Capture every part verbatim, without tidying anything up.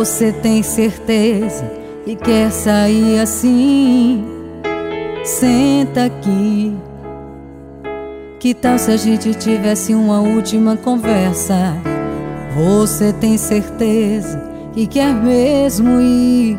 Você tem certeza que quer sair assim? Senta aqui. Que tal se a gente tivesse uma última conversa? Você tem certeza que quer mesmo ir?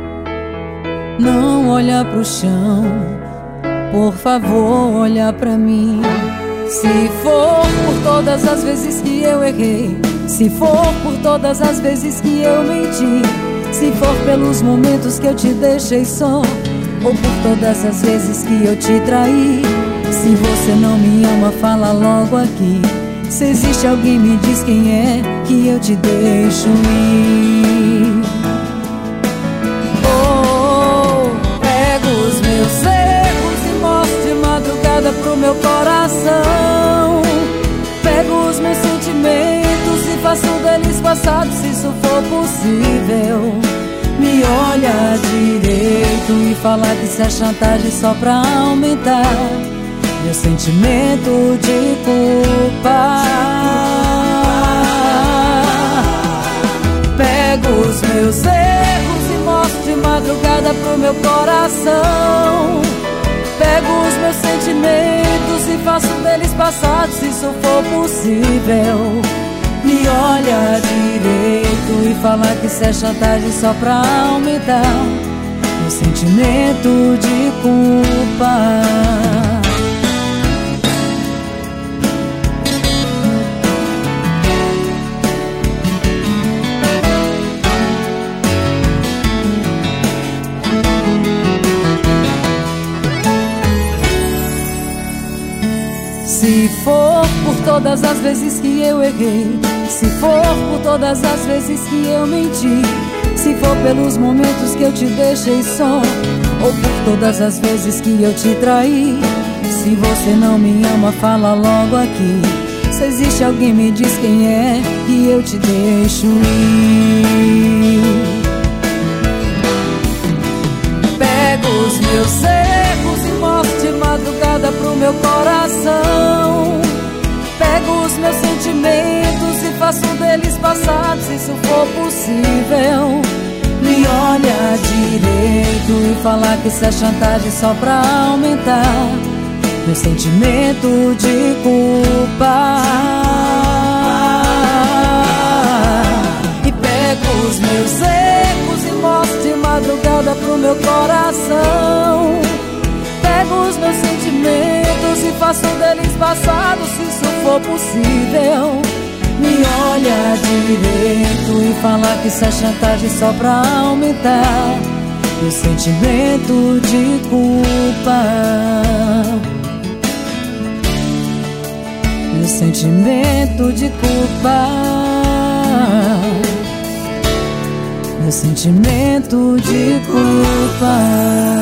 Não olha pro chão, por favor, olha pra mim. Se for por todas as vezes que eu errei, se for por todas as vezes que eu menti, se for pelos momentos que eu te deixei só, ou por todas as vezes que eu te traí, se você não me ama, fala logo aqui. Se existe alguém, me diz quem é, que eu te deixo ir. Oh, pego os meus erros e mostro de madrugada pro meu coração. Pego os meus sentimentos e faço deles passados, se isso for possível. Me olha direito e fala que isso é chantagem só pra aumentar meu sentimento de culpa. Pego os meus erros e mostro de madrugada pro meu coração. Pego os meus sentimentos e faço deles passados, se isso for possível. Me olha direito e fala que isso é chantagem só pra aumentar meu sentimento de culpa. Se for por todas as vezes que eu errei, se for por todas as vezes que eu menti, se for pelos momentos que eu te deixei só, ou por todas as vezes que eu te traí, se você não me ama, fala logo aqui. Se existe alguém, me diz quem é, que eu te deixo ir. Pego os meus erros e mostro de madrugada pro meu coração. Pego os meus sentimentos e faço deles passados, se isso for possível. Me olha direito e fala que isso é chantagem só pra aumentar meu sentimento de culpa. E pego os meus erros e mostro de madrugada pro meu coração. Pego os meus sentimentos e faço deles passados, se isso for possível. Me olha direito e fala que isso é chantagem só pra aumentar meu sentimento de culpa. Meu sentimento de culpa. Meu sentimento de culpa.